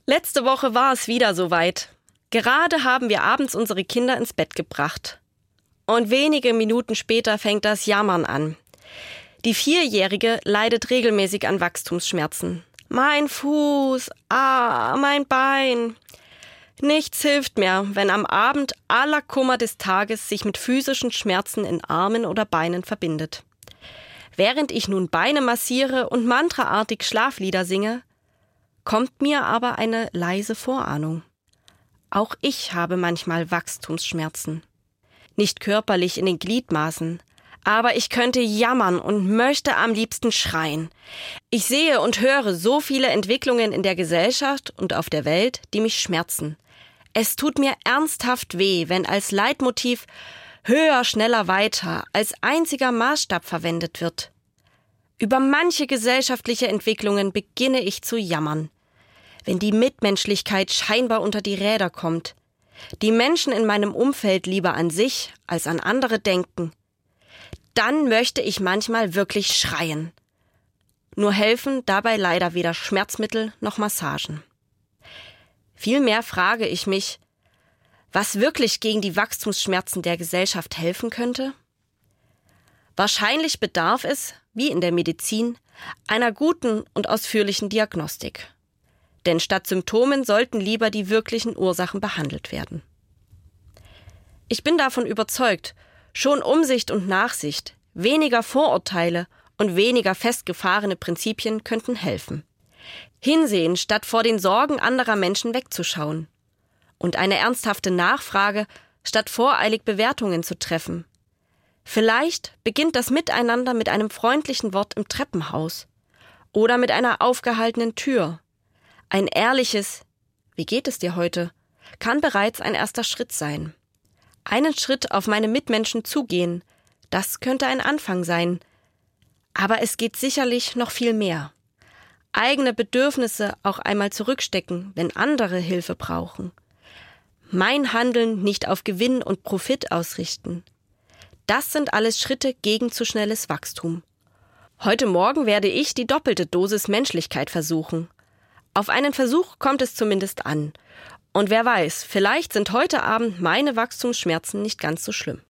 Letzte Woche war es wieder soweit. Gerade haben wir abends unsere Kinder ins Bett gebracht. Und wenige Minuten später fängt das Jammern an. Die 4-Jährige leidet regelmäßig an Wachstumsschmerzen. Mein Fuß, mein Bein. Nichts hilft mehr, wenn am Abend aller Kummer des Tages sich mit physischen Schmerzen in Armen oder Beinen verbindet. Während ich nun Beine massiere und mantraartig Schlaflieder singe, kommt mir aber eine leise Vorahnung. Auch ich habe manchmal Wachstumsschmerzen. Nicht körperlich in den Gliedmaßen, aber ich könnte jammern und möchte am liebsten schreien. Ich sehe und höre so viele Entwicklungen in der Gesellschaft und auf der Welt, die mich schmerzen. Es tut mir ernsthaft weh, wenn als Leitmotiv höher, schneller, weiter als einziger Maßstab verwendet wird. Über manche gesellschaftliche Entwicklungen beginne ich zu jammern. Wenn die Mitmenschlichkeit scheinbar unter die Räder kommt, die Menschen in meinem Umfeld lieber an sich als an andere denken, dann möchte ich manchmal wirklich schreien. Nur helfen dabei leider weder Schmerzmittel noch Massagen. Vielmehr frage ich mich, was wirklich gegen die Wachstumsschmerzen der Gesellschaft helfen könnte? Wahrscheinlich bedarf es, wie in der Medizin, einer guten und ausführlichen Diagnostik. Denn statt Symptomen sollten lieber die wirklichen Ursachen behandelt werden. Ich bin davon überzeugt, schon Umsicht und Nachsicht, weniger Vorurteile und weniger festgefahrene Prinzipien könnten helfen. Hinsehen, statt vor den Sorgen anderer Menschen wegzuschauen. Und eine ernsthafte Nachfrage, statt voreilig Bewertungen zu treffen. Vielleicht beginnt das Miteinander mit einem freundlichen Wort im Treppenhaus oder mit einer aufgehaltenen Tür. Ein ehrliches „Wie geht es dir heute?" kann bereits ein erster Schritt sein. Einen Schritt auf meine Mitmenschen zugehen, das könnte ein Anfang sein. Aber es geht sicherlich noch viel mehr. Eigene Bedürfnisse auch einmal zurückstecken, wenn andere Hilfe brauchen. Mein Handeln nicht auf Gewinn und Profit ausrichten. Das sind alles Schritte gegen zu schnelles Wachstum. Heute Morgen werde ich die doppelte Dosis Menschlichkeit versuchen. Auf einen Versuch kommt es zumindest an. Und wer weiß, vielleicht sind heute Abend meine Wachstumsschmerzen nicht ganz so schlimm.